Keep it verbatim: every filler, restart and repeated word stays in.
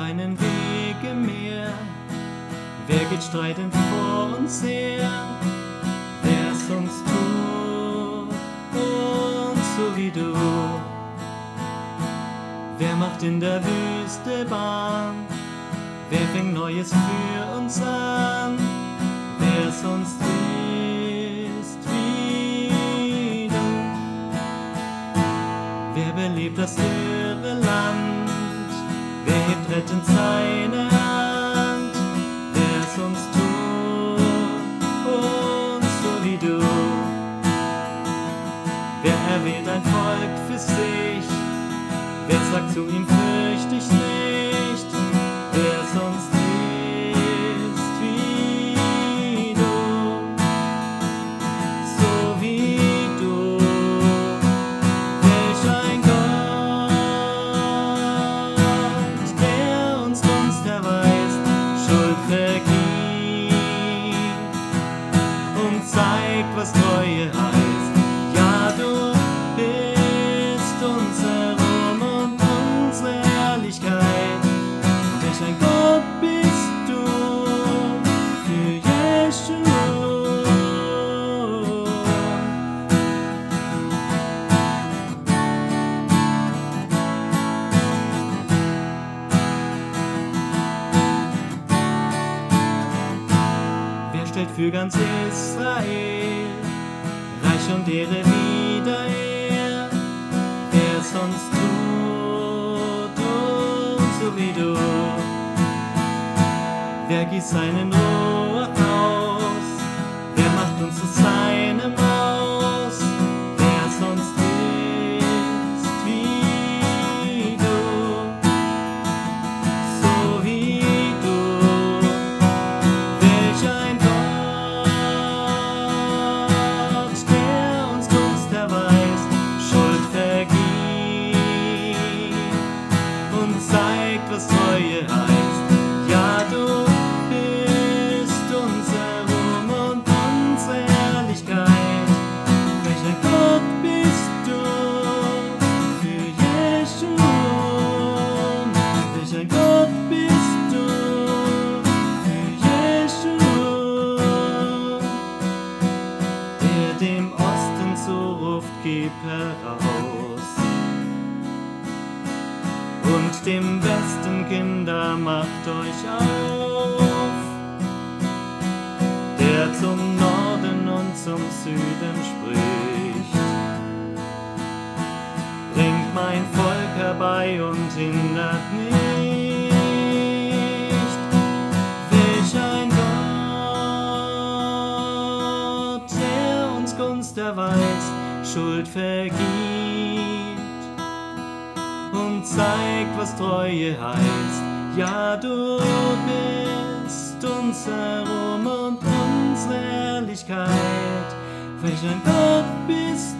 keinen Weg mehr. Wer geht streitend vor uns her? Wer sonst tut uns so wie du? Wer macht in der Wüste Bahn? Wer fängt Neues für uns an? Wer sonst ist wie du? Wer belebt das irre Land? Wer hebt rettend seine Hand? Wer sonst tut uns so wie du? Wer erwählt ein Volk für sich? Wer sagt zu ihm, fürcht dich nicht? Wer sonst ist wie du? So wie du. Welch ein Gott, der uns Gunst erweist, Schuld vergibt und zeigt, was Treue heißt. Ja, du bist unser Ruhm und unsere Herrlichkeit. Welch ein Gott bist du für Jeschua. Wer stellt für ganz Israel Reich und Ehre wieder her? Wer sonst tut uns so wie du? Wer gießt seinen Ruach aus? Wer macht uns zu seinem Haus? Wer sonst ist wie du? So wie du. Welch ein Gott, der uns Gunst erweist, Schuld vergibt und zeigt, was Treue heißt. Ja, du bist unser Ruhm und unsere Herrlichkeit. Welch ein Gott bist du für Jeschua. Welch ein Gott bist du für Jeschua. Der dem Osten zuruft, gib heraus, und dem Westen, Kinder, macht euch auf. Der zum Norden und zum Süden spricht, bringt mein Volk herbei und hindert nicht. Welch ein Gott, der uns Gunst erweist, Schuld vergibt und zeigt, was Treue heißt. Ja, du bist unser Ruhm und unsere Herrlichkeit. Welch ein Gott bist